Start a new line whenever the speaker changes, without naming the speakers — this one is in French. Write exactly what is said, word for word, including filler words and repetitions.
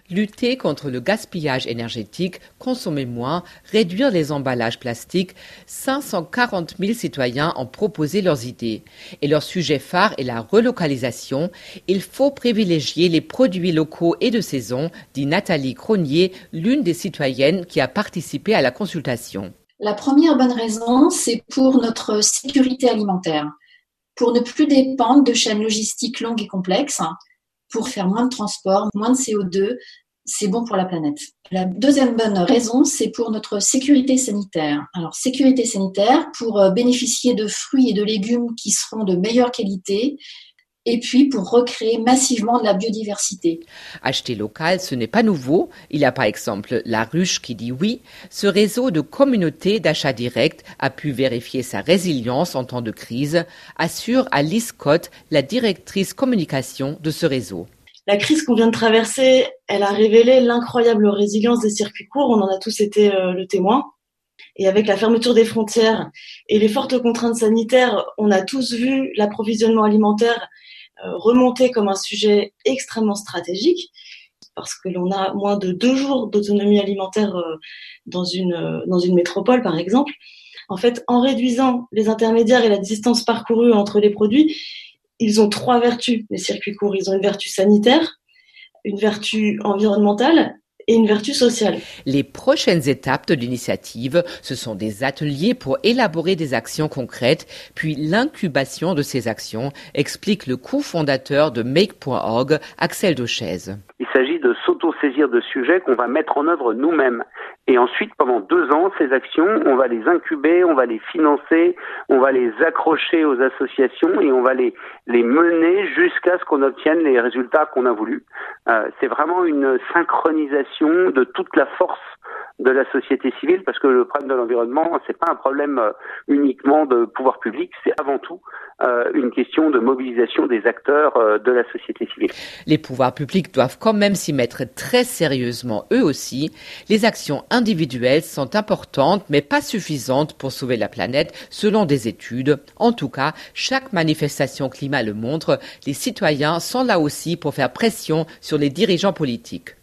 Lutter contre le gaspillage énergétique, consommer moins, réduire les emballages plastiques, cinq cent quarante mille citoyens ont proposé leurs idées. Et leur sujet phare est la relocalisation. Il faut privilégier les produits locaux et de saison, dit Nathalie Cronier, l'une des citoyennes qui a participé à la consultation.
La première bonne raison, c'est pour notre sécurité alimentaire, pour ne plus dépendre de chaînes logistiques longues et complexes, pour faire moins de transport, moins de C O deux, c'est bon pour la planète. La deuxième bonne raison, c'est pour notre sécurité sanitaire. Alors, sécurité sanitaire pour bénéficier de fruits et de légumes qui seront de meilleure qualité, et puis pour recréer massivement de la biodiversité.
Acheter local, ce n'est pas nouveau. Il y a par exemple La Ruche qui dit oui. Ce réseau de communautés d'achat direct a pu vérifier sa résilience en temps de crise, assure Alice Scott, la directrice communication de ce réseau.
La crise qu'on vient de traverser, elle a révélé l'incroyable résilience des circuits courts. On en a tous été euh, le témoin. Et avec la fermeture des frontières et les fortes contraintes sanitaires, on a tous vu l'approvisionnement alimentaire euh, remonter comme un sujet extrêmement stratégique, parce que l'on a moins de deux jours d'autonomie alimentaire euh, dans une euh, dans une métropole, par exemple. En fait, en réduisant les intermédiaires et la distance parcourue entre les produits, ils ont trois vertus, les circuits courts. Ils ont une vertu sanitaire, une vertu environnementale et une vertu sociale.
Les prochaines étapes de l'initiative, ce sont des ateliers pour élaborer des actions concrètes, puis l'incubation de ces actions, explique le cofondateur de make point org, Axel Dauchez.
Il s'agit de s'auto-saisir de sujets qu'on va mettre en œuvre nous-mêmes. Et ensuite, pendant deux ans, ces actions, on va les incuber, on va les financer, on va les accrocher aux associations et on va les, les mener jusqu'à ce qu'on obtienne les résultats qu'on a voulu. Euh, c'est vraiment une synchronisation de toute la force de la société civile, parce que le problème de l'environnement, c'est pas un problème euh, uniquement de pouvoir public, c'est avant tout euh, une question de mobilisation des acteurs euh, de la société civile.
Les pouvoirs publics doivent quand même s'y mettre très sérieusement eux aussi. Les actions individuelles sont importantes, mais pas suffisantes pour sauver la planète, selon des études. En tout cas, chaque manifestation climat le montre, les citoyens sont là aussi pour faire pression sur les dirigeants politiques.